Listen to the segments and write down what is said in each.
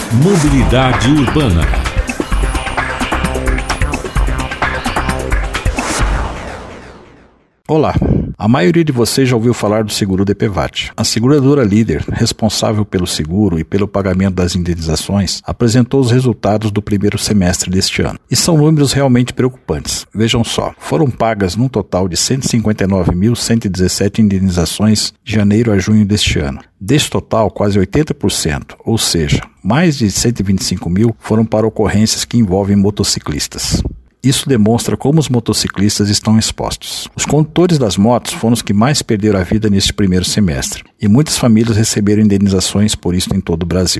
Mobilidade Urbana. Olá, a maioria de vocês já ouviu falar do seguro DPVAT. A seguradora líder, responsável pelo seguro e pelo pagamento das indenizações, apresentou os resultados do primeiro semestre deste ano. E são números realmente preocupantes. Vejam só, foram pagas num total de 159.117 indenizações de janeiro a junho deste ano. Deste total, quase 80%, ou seja, mais de 125 mil, foram para ocorrências que envolvem motociclistas. Isso demonstra como os motociclistas estão expostos. Os condutores das motos foram os que mais perderam a vida neste primeiro semestre, e muitas famílias receberam indenizações por isso em todo o Brasil.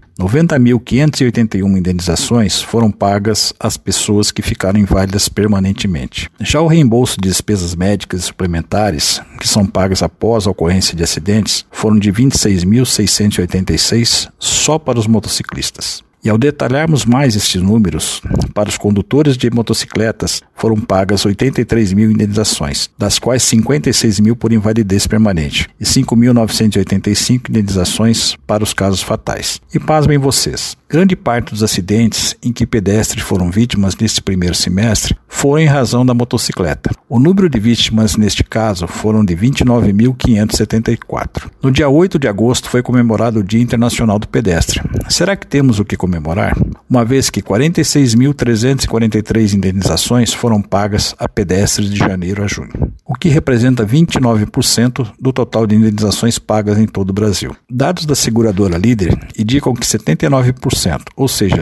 90.581 indenizações foram pagas às pessoas que ficaram inválidas permanentemente. Já o reembolso de despesas médicas e suplementares, que são pagas após a ocorrência de acidentes, foram de 26.686 só para os motociclistas. E ao detalharmos mais estes números, para os condutores de motocicletas foram pagas 83 mil indenizações, das quais 56 mil por invalidez permanente e 5.985 indenizações para os casos fatais. E pasmem vocês, grande parte dos acidentes em que pedestres foram vítimas neste primeiro semestre foram em razão da motocicleta. O número de vítimas neste caso foram de 29.574. No dia 8 de agosto foi comemorado o Dia Internacional do Pedestre. Será que temos o que comemorar? Uma vez que 46.343 indenizações foram pagas a pedestres de janeiro a junho, o que representa 29% do total de indenizações pagas em todo o Brasil. Dados da seguradora líder indicam que 79%, ou seja,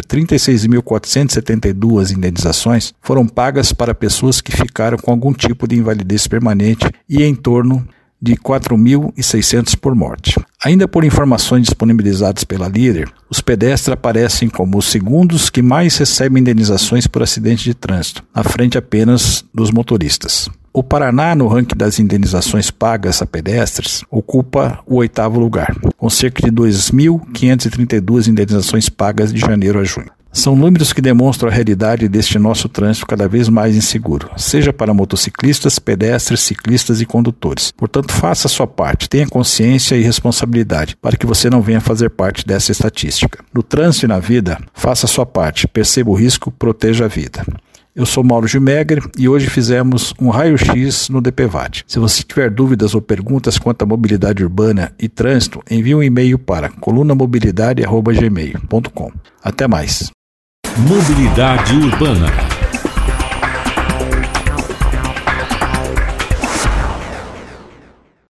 36.472 indenizações, foram pagas para pessoas que ficaram com algum tipo de invalidez permanente e em torno de 4.600 por morte. Ainda por informações disponibilizadas pela líder, os pedestres aparecem como os segundos que mais recebem indenizações por acidente de trânsito, à frente apenas dos motoristas. O Paraná, no ranking das indenizações pagas a pedestres, ocupa o 8º lugar, com cerca de 2.532 indenizações pagas de janeiro a junho. São números que demonstram a realidade deste nosso trânsito cada vez mais inseguro, seja para motociclistas, pedestres, ciclistas e condutores. Portanto, faça a sua parte, tenha consciência e responsabilidade para que você não venha fazer parte dessa estatística. No trânsito e na vida, faça a sua parte, perceba o risco, proteja a vida. Eu sou Mauro Gilmegger e hoje fizemos um raio-x no DPVAT. Se você tiver dúvidas ou perguntas quanto à mobilidade urbana e trânsito, envie um e-mail para colunamobilidade@gmail.com. Até mais. Mobilidade Urbana.